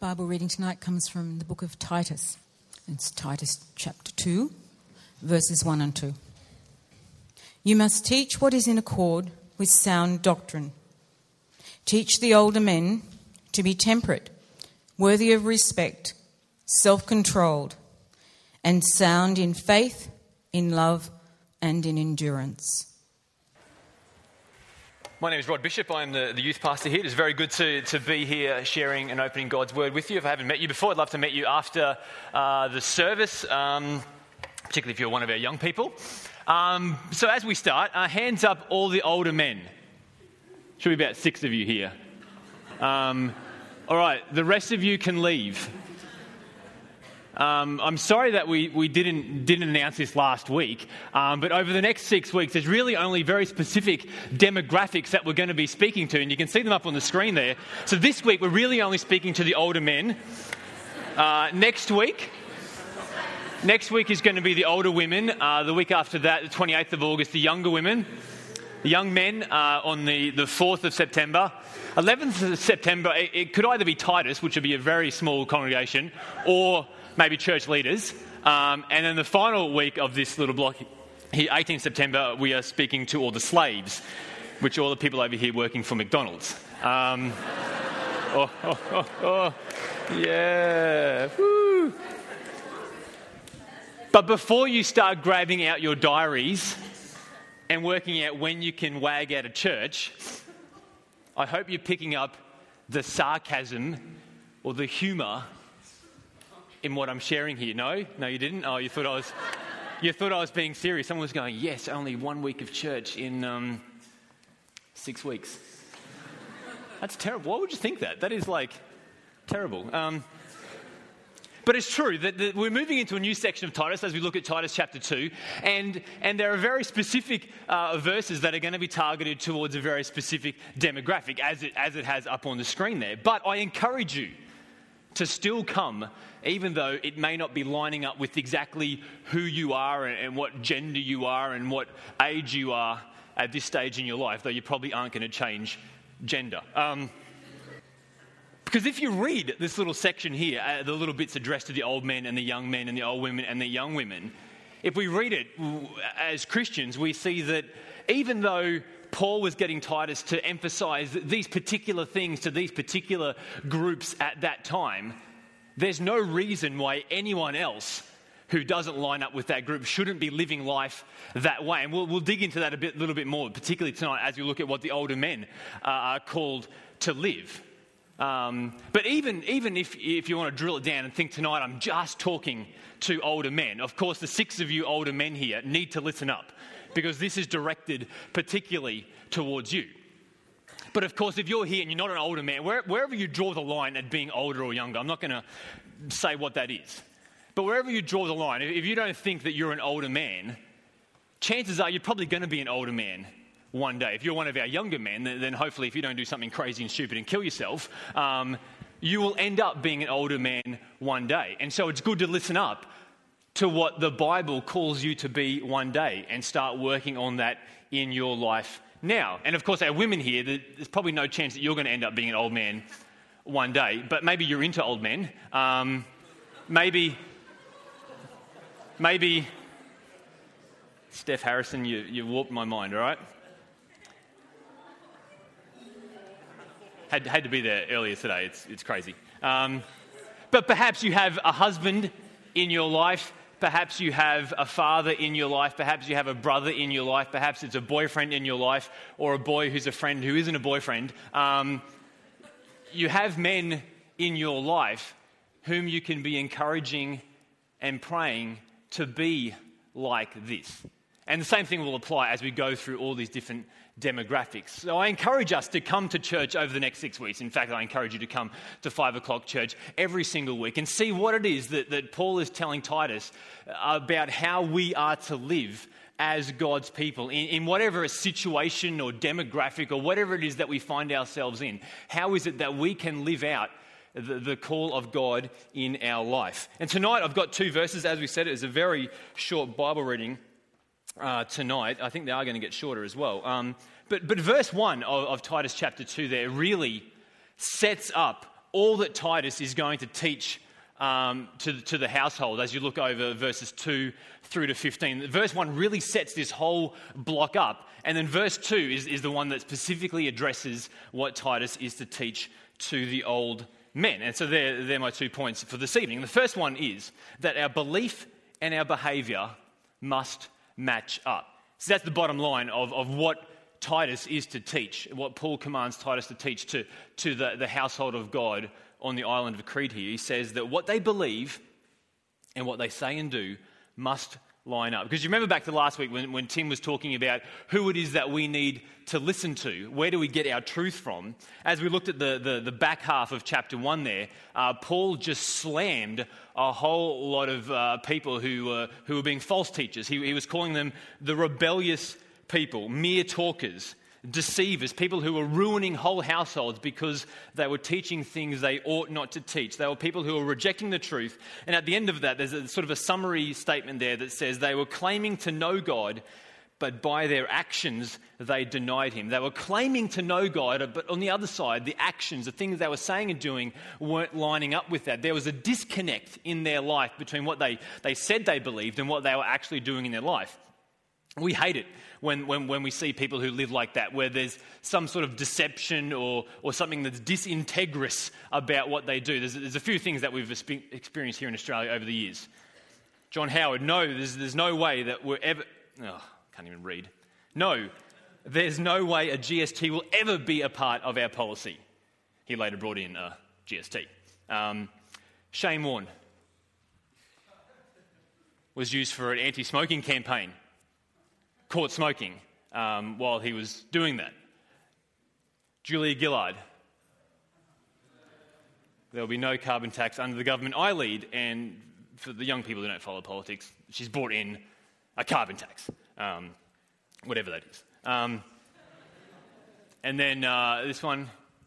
Bible reading tonight comes from the book of Titus. It's Titus chapter 2, verses 1 and 2. You must teach what is in accord with sound doctrine. Teach the older men to be temperate, worthy of respect, self-controlled, and sound in faith, in love, and in endurance. My name is Rod Bishop. I'm the youth pastor here. It's very good to be here sharing and opening God's Word with you. If I haven't met you before, I'd love to meet you after the service, particularly if you're one of our young people. So as we start, hands up all the older men. Should be about 6 of you here. All right, the rest of you can leave. I'm sorry that we didn't announce this last week, but over the next 6 weeks, there's really only very specific demographics that we're going to be speaking to, and you can see them up on the screen there. So this week, we're really only speaking to the older men. Next week is going to be the older women. The week after that, the 28th of August, the younger women. The young men on the 4th of September. 11th of September, it could either be Titus, which would be a very small congregation, or maybe church leaders. And then the final week of this little block here, 18th September, we are speaking to all the slaves, which are all the people over here working for McDonald's. Yeah. Woo. But before you start grabbing out your diaries and working out when you can wag out of church, I hope you're picking up the sarcasm or the humour in what I'm sharing here. No, you didn't. Oh, you thought I was being serious. Someone was going, "Yes, only 1 week of church in 6 weeks." That's terrible. Why would you think that? That is terrible. But it's true that we're moving into a new section of Titus as we look at Titus chapter 2, and there are very specific verses that are going to be targeted towards a very specific demographic, as it has up on the screen there. But I encourage you to still come, even though it may not be lining up with exactly who you are and what gender you are and what age you are at this stage in your life, though you probably aren't going to change gender. Because if you read this little section here, the little bits addressed to the old men and the young men and the old women and the young women, if we read it as Christians, we see that even though Paul was getting Titus to emphasize these particular things to these particular groups at that time, there's no reason why anyone else who doesn't line up with that group shouldn't be living life that way. And we'll dig into that a little bit more, particularly tonight as we look at what the older men are called to live. But even if you want to drill it down and think tonight I'm just talking to older men, of course the 6 of you older men here need to listen up, because this is directed particularly towards you. But of course, if you're here and you're not an older man, wherever you draw the line at being older or younger, I'm not going to say what that is, but wherever you draw the line, if you don't think that you're an older man, chances are you're probably going to be an older man one day. If you're one of our younger men, then hopefully if you don't do something crazy and stupid and kill yourself, you will end up being an older man one day. And so it's good to listen up to what the Bible calls you to be one day and start working on that in your life now. And of course, our women here, there's probably no chance that you're going to end up being an old man one day, but maybe you're into old men. Maybe Steph Harrison, you warped my mind, all right? Had to be there earlier today. It's crazy. But perhaps you have a husband in your life. Perhaps you have a father in your life. Perhaps you have a brother in your life. Perhaps it's a boyfriend in your life, or a boy who's a friend who isn't a boyfriend. You have men in your life whom you can be encouraging and praying to be like this. And the same thing will apply as we go through all these different demographics. So I encourage us to come to church over the next 6 weeks. In fact, I encourage you to come to 5 o'clock church every single week and see what it is that Paul is telling Titus about how we are to live as God's people in whatever a situation or demographic or whatever it is that we find ourselves in. How is it that we can live out the call of God in our life? And tonight I've got 2 verses. As we said, it is a very short Bible reading tonight. I think they are going to get shorter as well. But verse 1 of Titus chapter 2 there really sets up all that Titus is going to teach to the household as you look over verses 2 through to 15. Verse 1 really sets this whole block up, and then verse 2 is the one that specifically addresses what Titus is to teach to the old men. And so they're my 2 points for this evening. The first one is that our belief and our behaviour must match up. So that's the bottom line of what Titus is to teach, what Paul commands Titus to teach to the household of God on the island of Crete here. He says that what they believe and what they say and do must line up. Because you remember back to last week when Tim was talking about who it is that we need to listen to, where do we get our truth from? As we looked at the back half of chapter 1 there, Paul just slammed a whole lot of people who were being false teachers. He was calling them the rebellious people, mere talkers, deceivers, people who were ruining whole households because they were teaching things they ought not to teach. They were people who were rejecting the truth. And at the end of that, there's a sort of a summary statement there that says they were claiming to know God, but by their actions, they denied him. They were claiming to know God, but on the other side, the actions, the things they were saying and doing weren't lining up with that. There was a disconnect in their life between what they said they believed and what they were actually doing in their life. We hate it when we see people who live like that, where there's some sort of deception or something that's disintegrous about what they do. There's a few things that we've experienced here in Australia over the years. John Howard, no, there's no way that we're ever... Oh, can't even read. No, there's no way a GST will ever be a part of our policy. He later brought in a GST. Shane Warne was used for an anti-smoking campaign. Caught smoking while he was doing that. Julia Gillard. There will be no carbon tax under the government I lead, and for the young people who don't follow politics, she's brought in a carbon tax, whatever that is. And then this one,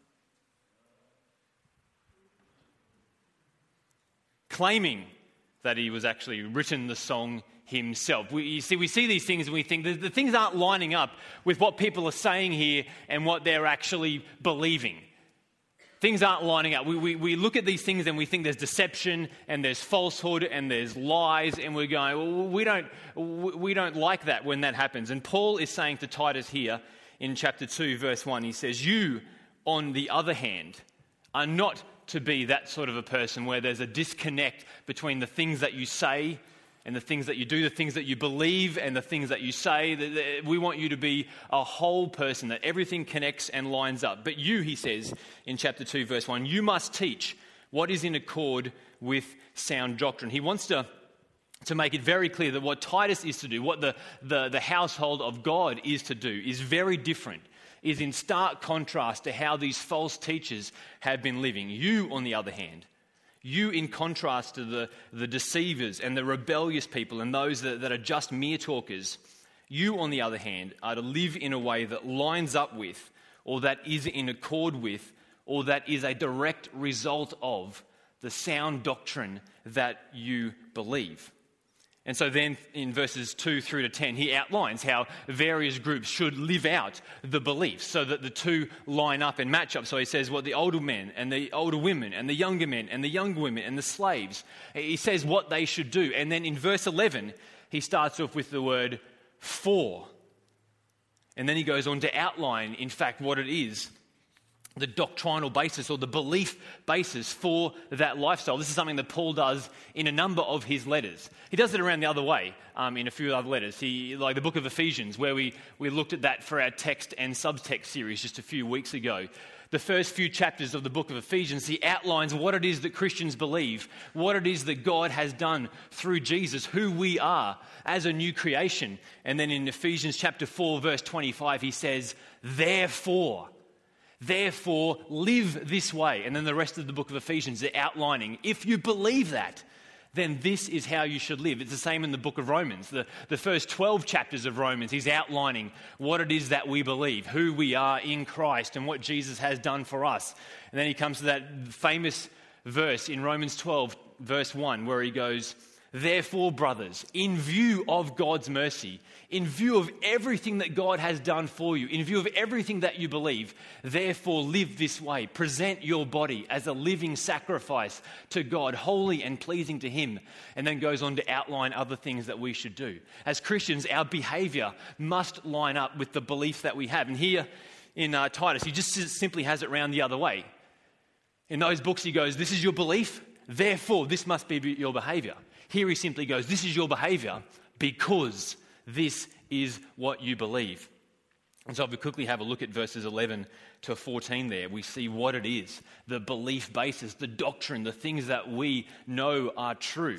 claiming that he was actually written the song himself. We see these things and we think the things aren't lining up with what people are saying here and what they're actually believing. Things aren't lining up. We look at these things and we think there's deception and there's falsehood and there's lies, and we're going, well, we don't like that when that happens. And Paul is saying to Titus here in chapter 2, verse 1, he says, you, on the other hand, are not to be that sort of a person where there's a disconnect between the things that you say and the things that you do, the things that you believe and the things that you say. We want you to be a whole person, that everything connects and lines up. But you, he says in chapter 2, verse 1, you must teach what is in accord with sound doctrine. He wants to make it very clear that what Titus is to do, what the household of God is to do, is very different, is in stark contrast to how these false teachers have been living. You, on the other hand, you, in contrast to the deceivers and the rebellious people and those that are just mere talkers, you, on the other hand, are to live in a way that lines up with, or that is in accord with, or that is a direct result of the sound doctrine that you believe. And so then in verses 2 through to 10, he outlines how various groups should live out the beliefs so that the two line up and match up. So he says what the older men and the older women and the younger men and the younger women and the slaves, he says what they should do. And then in verse 11, he starts off with the word for. And then he goes on to outline, in fact, what it is, the doctrinal basis or the belief basis for that lifestyle. This is something that Paul does in a number of his letters. He does it around the other way in a few other letters. Like the book of Ephesians, where we looked at that for our text and subtext series just a few weeks ago. The first few chapters of the book of Ephesians, he outlines what it is that Christians believe, what it is that God has done through Jesus, who we are as a new creation. And then in Ephesians chapter 4, verse 25, he says, Therefore, live this way. And then the rest of the book of Ephesians is outlining, if you believe that, then this is how you should live. It's the same in the book of Romans. The first 12 chapters of Romans, he's outlining what it is that we believe, who we are in Christ and what Jesus has done for us. And then he comes to that famous verse in Romans 12, verse 1, where he goes, Therefore, brothers, in view of God's mercy, in view of everything that God has done for you, in view of everything that you believe, therefore live this way. Present your body as a living sacrifice to God, holy and pleasing to Him. And then goes on to outline other things that we should do. As Christians, our behavior must line up with the belief that we have. And here in Titus, he just simply has it round the other way. In those books, he goes, this is your belief, therefore this must be your behavior. Here he simply goes, this is your behavior because this is what you believe. And so if we quickly have a look at verses 11 to 14 there, we see what it is, the belief basis, the doctrine, the things that we know are true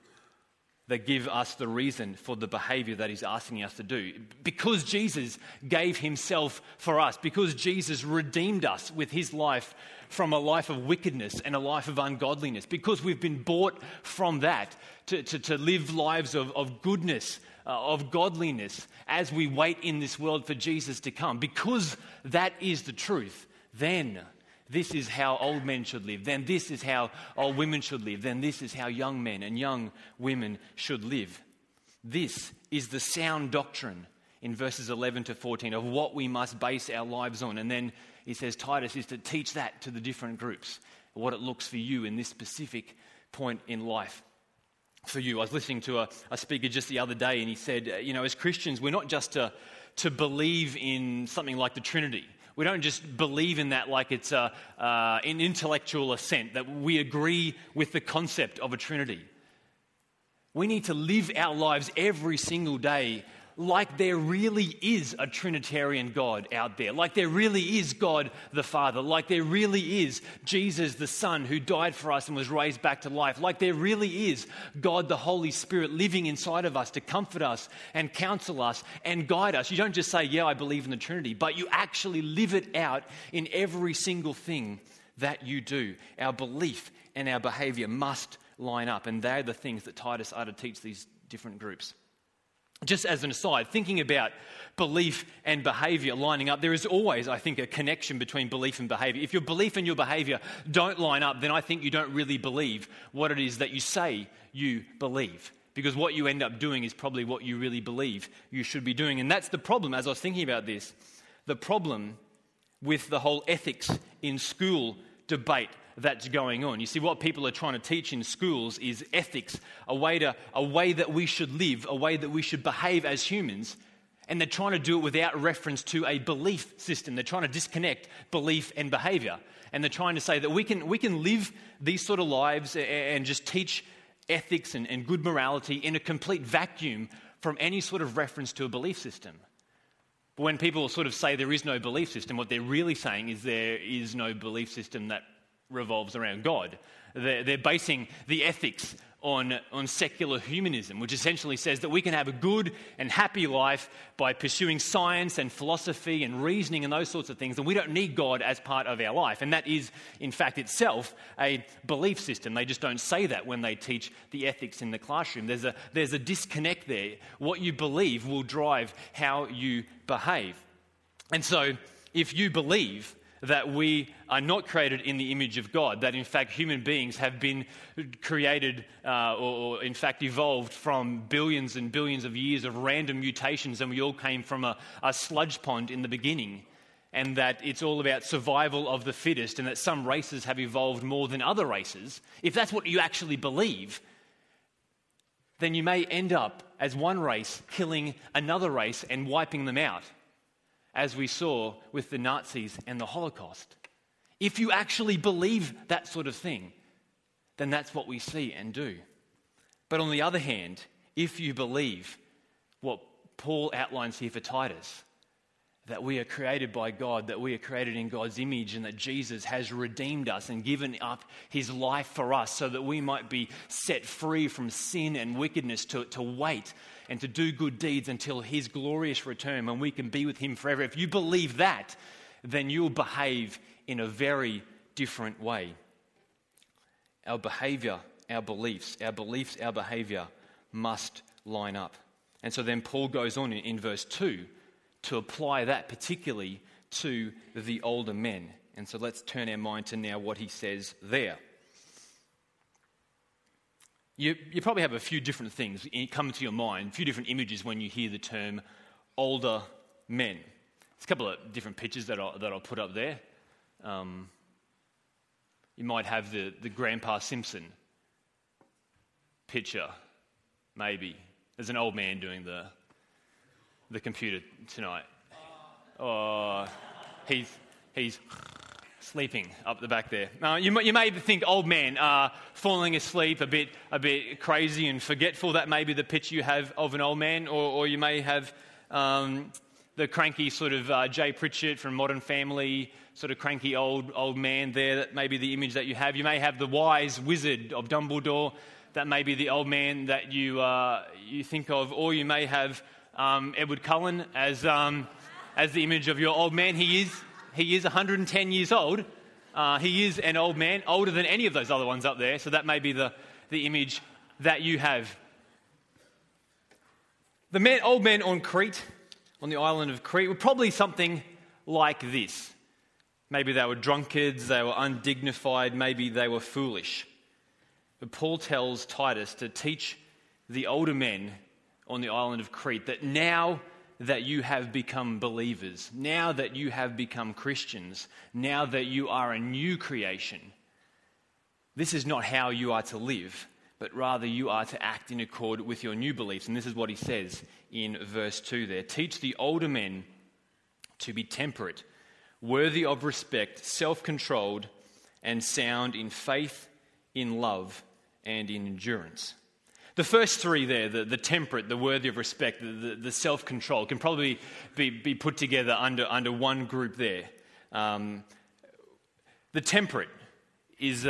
that give us the reason for the behavior that he's asking us to do. Because Jesus gave himself for us, because Jesus redeemed us with his life from a life of wickedness and a life of ungodliness, because we've been bought from that to live lives of goodness, of godliness, as we wait in this world for Jesus to come. Because that is the truth, then this is how old men should live. Then this is how old women should live. Then this is how young men and young women should live. This is the sound doctrine in verses 11 to 14 of what we must base our lives on. And then he says Titus is to teach that to the different groups, what it looks for you in this specific point in life. For you, I was listening to a speaker just the other day, and he said, as Christians, we're not just to believe in something like the Trinity. We don't just believe in that like it's an intellectual assent, that we agree with the concept of a Trinity. We need to live our lives every single day like there really is a Trinitarian God out there, like there really is God the Father, like there really is Jesus the Son who died for us and was raised back to life, like there really is God the Holy Spirit living inside of us to comfort us and counsel us and guide us. You don't just say, yeah, I believe in the Trinity, but you actually live it out in every single thing that you do. Our belief and our behavior must line up, and they're the things that Titus are to teach these different groups. Just as an aside, thinking about belief and behavior lining up, there is always, I think, a connection between belief and behavior. If your belief and your behavior don't line up, then I think you don't really believe what it is that you say you believe. Because what you end up doing is probably what you really believe you should be doing. And that's the problem, as I was thinking about this, the problem with the whole ethics in school debate that's going on. You see, what people are trying to teach in schools is ethics, a way that we should live, a way that we should behave as humans, and they're trying to do it without reference to a belief system. They're trying to disconnect belief and behavior, and they're trying to say that we can live these sort of lives and just teach ethics and good morality in a complete vacuum from any sort of reference to a belief system. But when people sort of say there is no belief system, what they're really saying is there is no belief system that revolves around God. They're basing the ethics on secular humanism, which essentially says that we can have a good and happy life by pursuing science and philosophy and reasoning and those sorts of things, and we don't need God as part of our life. And that is, in fact, itself a belief system. They just don't say that when they teach the ethics in the classroom. There's a disconnect there. What you believe will drive how you behave. And so, if you believe that we are not created in the image of God, that in fact human beings have been created or in fact evolved from billions and billions of years of random mutations, and we all came from a sludge pond in the beginning, and that it's all about survival of the fittest, and that some races have evolved more than other races, if that's what you actually believe, then you may end up as one race killing another race and wiping them out, as we saw with the Nazis and the Holocaust. If you actually believe that sort of thing, then that's what we see and do. But on the other hand, if you believe what Paul outlines here for Titus, that we are created by God, that we are created in God's image, and that Jesus has redeemed us and given up his life for us so that we might be set free from sin and wickedness, to wait and to do good deeds until his glorious return when we can be with him forever. If you believe that, then you'll behave in a very different way. Our behavior, our beliefs, our behavior must line up. And so then Paul goes on in verse 2 to apply that particularly to the older men. And so let's turn our mind to now what he says there. you probably have a few different things come to your mind, a few different images when you hear the term older men. There's a couple of different pictures that I'll put up there. You might have the Grandpa Simpson picture, maybe. There's an old man doing the computer tonight. Oh, he's sleeping up the back there. You may think old man falling asleep, a bit crazy and forgetful. That may be the picture you have of an old man, or you may have the cranky sort of Jay Pritchett from Modern Family, sort of cranky old man there. That may be the image that you have. You may have the wise wizard of Dumbledore. That may be the old man that you think of, or you may have Edward Cullen as the image of your old man. He is 110 years old. He is an old man, older than any of those other ones up there. So that may be the image that you have. The old men on Crete, on the island of Crete, were probably something like this. Maybe they were drunkards, they were undignified, maybe they were foolish. But Paul tells Titus to teach the older men on the island of Crete that now that you have become believers, now that you have become Christians, now that you are a new creation, this is not how you are to live, but rather you are to act in accord with your new beliefs. And this is what he says in verse 2 there. Teach the older men to be temperate, worthy of respect, self-controlled, and sound in faith, in love, and in endurance. The first three there, the temperate, the worthy of respect, the self-control, can probably be put together under one group there. The temperate is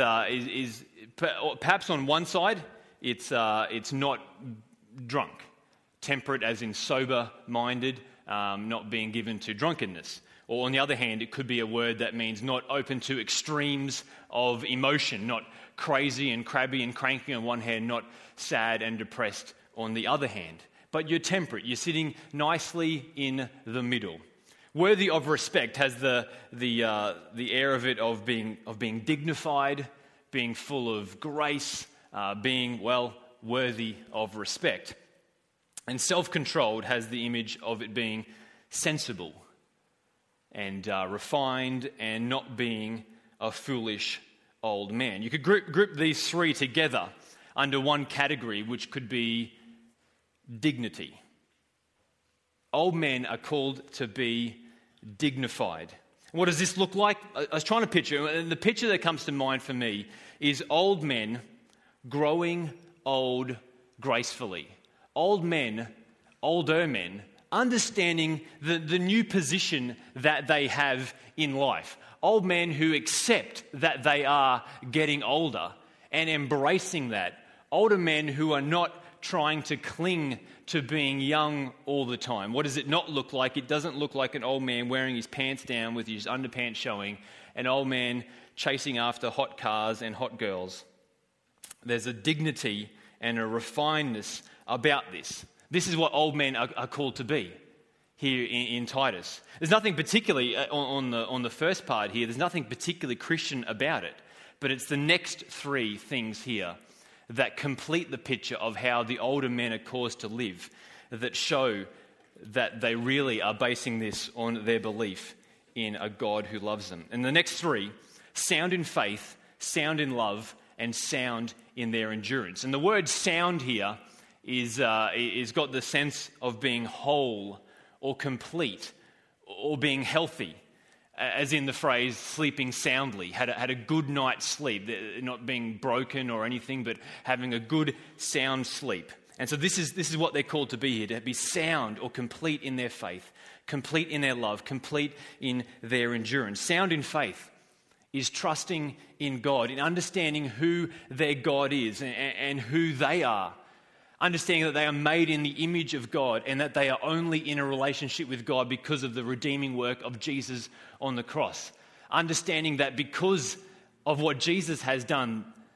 perhaps on one side, it's not drunk. Temperate as in sober-minded, not being given to drunkenness. Or on the other hand, it could be a word that means not open to extremes of emotion, not crazy and crabby and cranky on one hand, not sad and depressed on the other hand. But you're temperate. You're sitting nicely in the middle. Worthy of respect has the air of it of being dignified, being full of grace, being worthy of respect. And self-controlled has the image of it being sensible and refined and not being a foolish old man. You could group these three together under one category, which could be dignity. Old men are called to be dignified. What does this look like? I was trying to picture, and the picture that comes to mind for me is old men growing old gracefully. Old men, older men, understanding the new position that they have in life. Old men who accept that they are getting older and embracing that. Older men who are not trying to cling to being young all the time. What does it not look like? It doesn't look like an old man wearing his pants down with his underpants showing, an old man chasing after hot cars and hot girls. There's a dignity and a refinedness about this. This is what old men are called to be here in Titus. There's nothing particularly, on the first part here, there's nothing particularly Christian about it. But it's the next three things here that complete the picture of how the older men are caused to live, that show that they really are basing this on their belief in a God who loves them. And the next three, sound in faith, sound in love, and sound in their endurance. And the word sound here is got the sense of being whole or complete or being healthy, as in the phrase sleeping soundly, had a good night's sleep, not being broken or anything, but having a good sound sleep. And so this is what they're called to be here, to be sound or complete in their faith, complete in their love, complete in their endurance. Sound in faith is trusting in God, in understanding who their God is and who they are. Understanding that they are made in the image of God and that they are only in a relationship with God because of the redeeming work of Jesus on the cross. Understanding that because of what Jesus has done,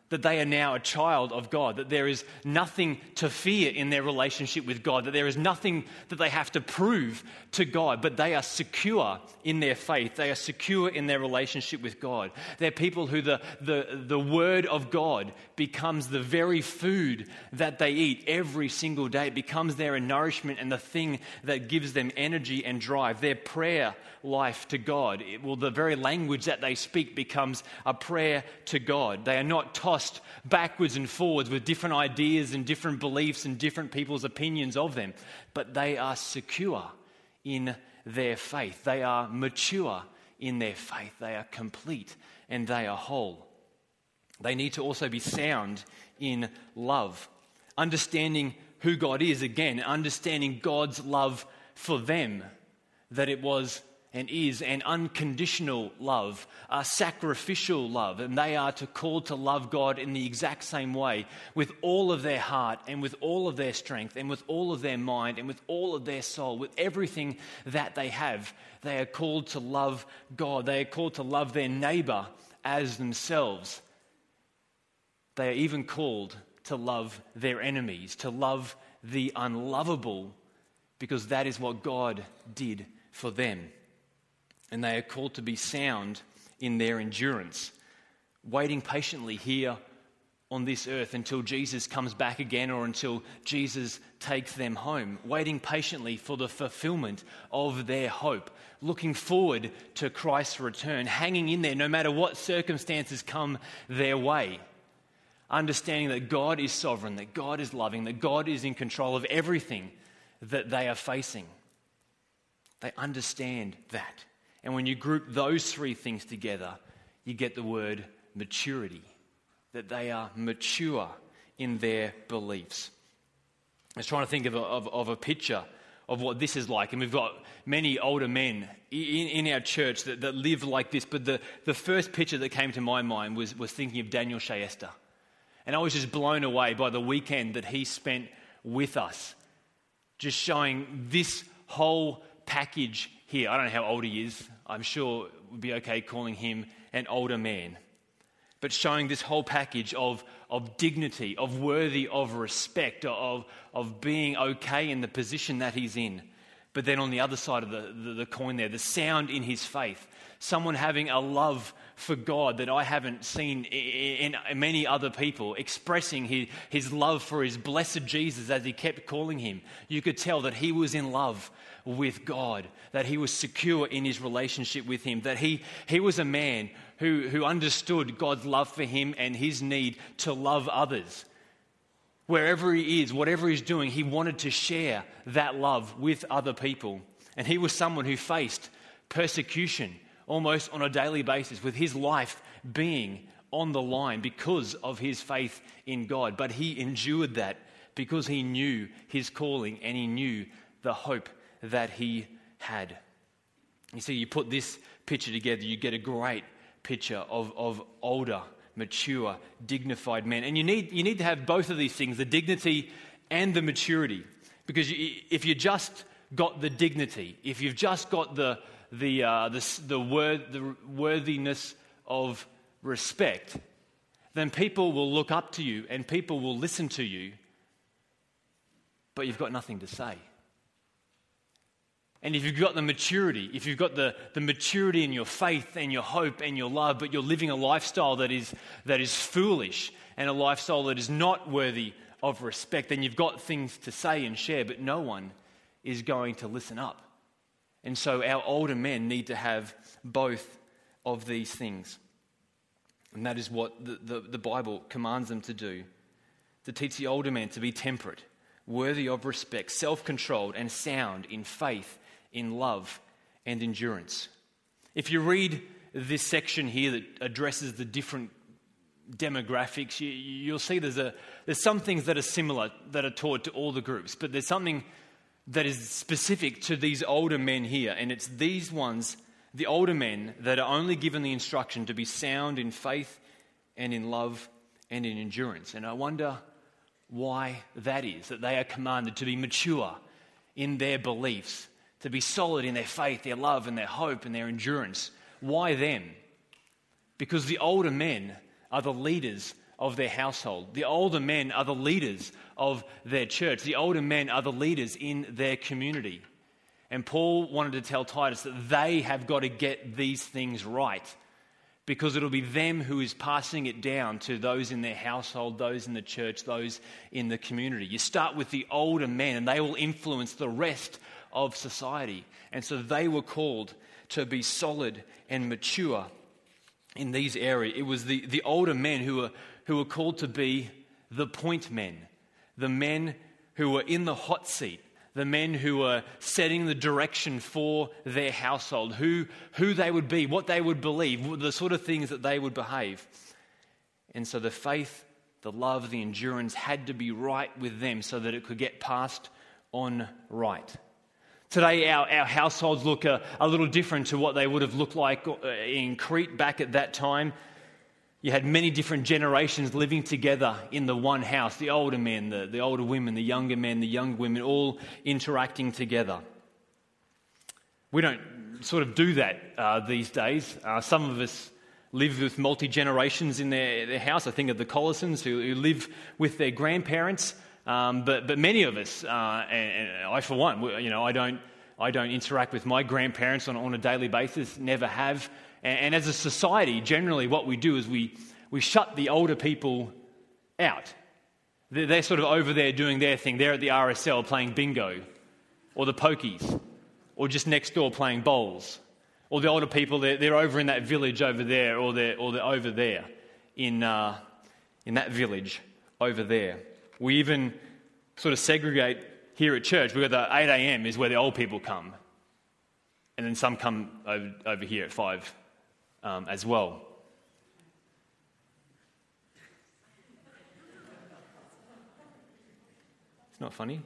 that they are now a child of God, that there is nothing to fear in their relationship with God, that there is nothing that they have to prove to God, but they are secure in their faith. They are secure in their relationship with God. They're people who the Word of God becomes the very food that they eat every single day. It becomes their nourishment and the thing that gives them energy and drive. Their prayer life to God, the very language that they speak becomes a prayer to God. They are not tossed backwards and forwards with different ideas and different beliefs and different people's opinions of them, but they are secure in their faith. They are mature in their faith. They are complete and they are whole. They need to also be sound in love, understanding who God is, again, understanding God's love for them, that it was and is an unconditional love, a sacrificial love, and they are called to love God in the exact same way, with all of their heart and with all of their strength and with all of their mind and with all of their soul, with everything that they have. They are called to love God. They are called to love their neighbor as themselves. They are even called to love their enemies, to love the unlovable, because that is what God did for them. And they are called to be sound in their endurance, waiting patiently here on this earth until Jesus comes back again or until Jesus takes them home, waiting patiently for the fulfillment of their hope, looking forward to Christ's return, hanging in there no matter what circumstances come their way, understanding that God is sovereign, that God is loving, that God is in control of everything that they are facing. They understand that. And when you group those three things together, you get the word maturity, that they are mature in their beliefs. I was trying to think of a picture of what this is like, and we've got many older men in our church that live like this, but the first picture that came to my mind was thinking of Daniel Shayesta. And I was just blown away by the weekend that he spent with us, just showing this whole package here. I don't know how old he is. I'm sure it would be okay calling him an older man. But showing this whole package of dignity, of worthy of respect, of being okay in the position that he's in. But then on the other side of the coin there, the sound in his faith. Someone having a love for God that I haven't seen in many other people, expressing his love for his blessed Jesus as he kept calling him. You could tell that he was in love with God, that he was secure in his relationship with him, that he was a man who understood God's love for him and his need to love others. Wherever he is, whatever he's doing, he wanted to share that love with other people. And he was someone who faced persecution almost on a daily basis, with his life being on the line because of his faith in God. But he endured that because he knew his calling and he knew the hope that he had. You see, you put this picture together, you get a great picture of older, mature, dignified men. And you need to have both of these things, the dignity and the maturity. Because if you just got the dignity, if you've just got the worthiness of respect, then people will look up to you and people will listen to you, but you've got nothing to say. And if you've got the maturity, if you've got the maturity in your faith and your hope and your love, but you're living a lifestyle that is foolish and a lifestyle that is not worthy of respect, then you've got things to say and share, but no one is going to listen up. And so our older men need to have both of these things. And that is what the Bible commands them to do, to teach the older men to be temperate, worthy of respect, self-controlled and sound in faith, in love and endurance. If you read this section here that addresses the different demographics, you'll see there's some things that are similar that are taught to all the groups, but there's something that is specific to these older men here, and it's these ones, the older men, that are only given the instruction to be sound in faith and in love and in endurance. And I wonder why that is, that they are commanded to be mature in their beliefs, to be solid in their faith, their love and their hope and their endurance. Why them? Because the older men are the leaders of their household. The older men are the leaders of their church. The older men are the leaders in their community. And Paul wanted to tell Titus that they have got to get these things right, because it'll be them who is passing it down to those in their household, those in the church, those in the community. You start with the older men, and they will influence the rest of society. And so they were called to be solid and mature in these areas. It was the older men who were called to be the point men, the men who were in the hot seat, the men who were setting the direction for their household, who they would be, what they would believe, the sort of things that they would behave. And so the faith, the love, the endurance had to be right with them so that it could get passed on right. Today, our households look a little different to what they would have looked like in Crete back at that time. You had many different generations living together in the one house. The older men, the older women, the younger men, the young women, all interacting together. We don't sort of do that these days. Some of us live with multi-generations in their house. I think of the Collisons who live with their grandparents. But many of us, and I for one, I don't interact with my grandparents on a daily basis, never have. And as a society, generally what we do is we shut the older people out. They're sort of over there doing their thing. They're at the RSL playing bingo, or the pokies, or just next door playing bowls. Or the older people, they're over in that village over there, or they're over there in that village over there. We even sort of segregate here at church. We've got the 8 a.m. is where the old people come. And then some come over here at 5 as well. It's not funny.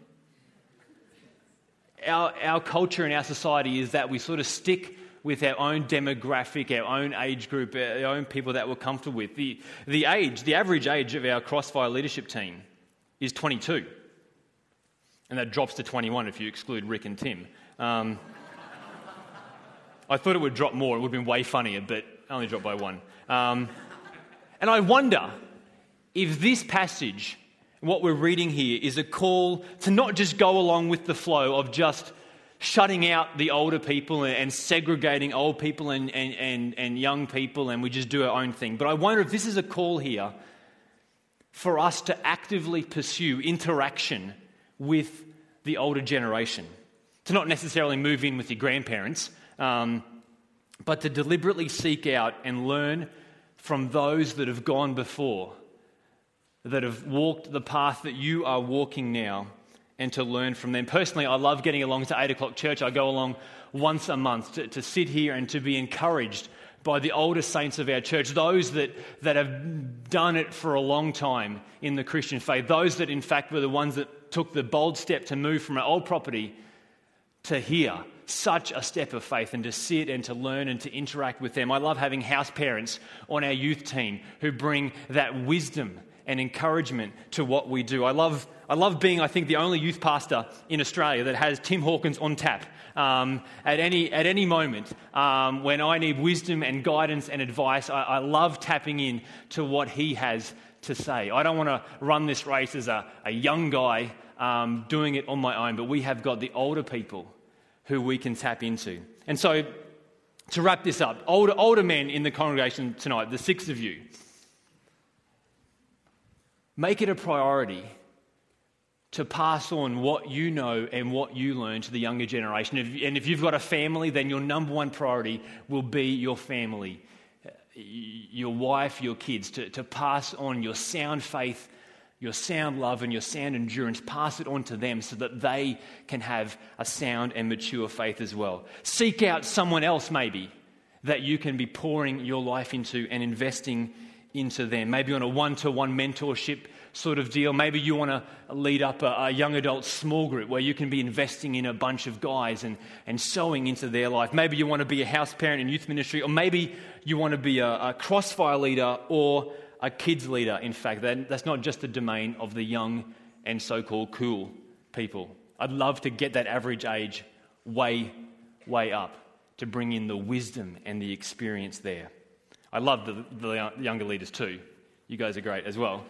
Our culture and our society is that we sort of stick with our own demographic, our own age group, our own people that we're comfortable with. The average age of our Crossfire leadership team is 22. And that drops to 21 if you exclude Rick and Tim. I thought it would drop more. It would have been way funnier, but it only dropped by 1. And I wonder if this passage, what we're reading here, is a call to not just go along with the flow of just shutting out the older people and segregating old people and young people, and we just do our own thing. But I wonder if this is a call here for us to actively pursue interaction with the older generation. To not necessarily move in with your grandparents, but to deliberately seek out and learn from those that have gone before, that have walked the path that you are walking now, and to learn from them. Personally, I love getting along to 8 o'clock church. I go along once a month to sit here and to be encouraged by the older saints of our church, those that have done it for a long time in the Christian faith, those that in fact were the ones that took the bold step to move from an old property to here. Such a step of faith, and to sit and to learn and to interact with them. I love having house parents on our youth team who bring that wisdom and encouragement to what we do. I love being, I think, the only youth pastor in Australia that has Tim Hawkins on tap at any moment when I need wisdom and guidance and advice. I love tapping in to what he has to say. I don't want to run this race as a young guy doing it on my own, but we have got the older people who we can tap into. And so, to wrap this up, older men in the congregation tonight, the 6 of you, make it a priority to pass on what you know and what you learn to the younger generation. And if you've got a family, then your number one priority will be your family, your wife, your kids, to pass on your sound faith, your sound love and your sound endurance. Pass it on to them so that they can have a sound and mature faith as well. Seek out someone else maybe that you can be pouring your life into and investing into them. Maybe on a one-to-one mentorship sort of deal. Maybe you want to lead up a young adult small group where you can be investing in a bunch of guys and sowing into their life. Maybe you want to be a house parent in youth ministry, or maybe you want to be a Crossfire leader or a kids leader. In fact, that's not just the domain of the young and so-called cool people. I'd love to get that average age way up to bring in the wisdom and the experience there. I love the younger leaders too. You guys are great as well.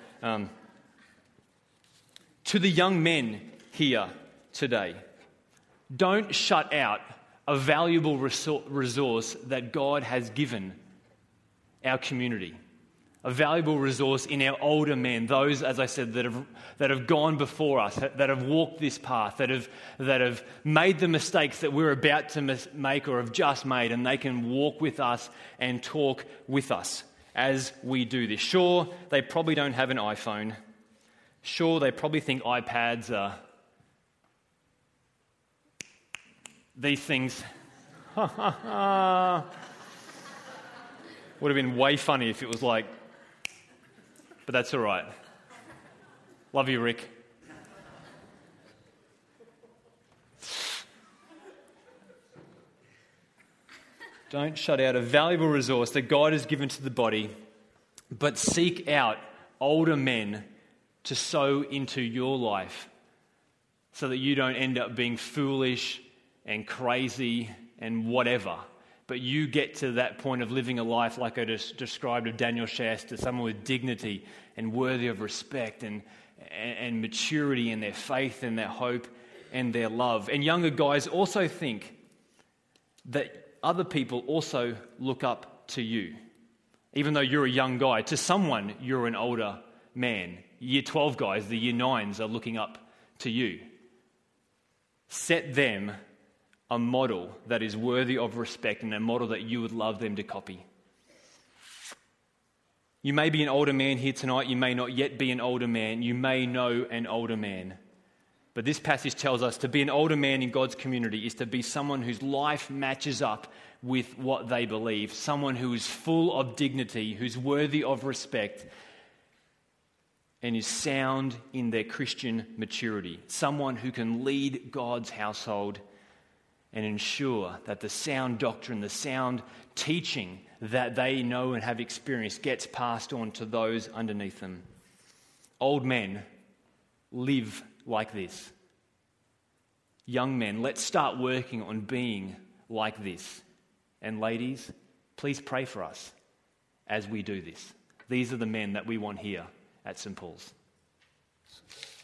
To the young men here today, don't shut out a valuable resource that God has given our community. A valuable resource in our older men, those, as I said, that have gone before us, that have walked this path, that have made the mistakes that we're about to make or have just made, and they can walk with us and talk with us as we do this. Sure, they probably don't have an iPhone. Sure, they probably think iPads are these things. Would have been way funny if it was like, but that's all right. Love you, Rick. Don't shut out a valuable resource that God has given to the body, but seek out older men to sow into your life so that you don't end up being foolish and crazy and whatever. But you get to that point of living a life like I just described of Daniel Shasta, someone with dignity and worthy of respect and maturity in their faith and their hope and their love. And younger guys also think that other people also look up to you. Even though you're a young guy, to someone you're an older man. Year 12 guys, the year 9s are looking up to you. Set them a model that is worthy of respect and a model that you would love them to copy. You may be an older man here tonight. You may not yet be an older man. You may know an older man. But this passage tells us to be an older man in God's community is to be someone whose life matches up with what they believe, someone who is full of dignity, who's worthy of respect, and is sound in their Christian maturity, someone who can lead God's household and ensure that the sound doctrine, the sound teaching that they know and have experienced gets passed on to those underneath them. Old men live like this. Young men, let's start working on being like this. And ladies, please pray for us as we do this. These are the men that we want here at St. Paul's.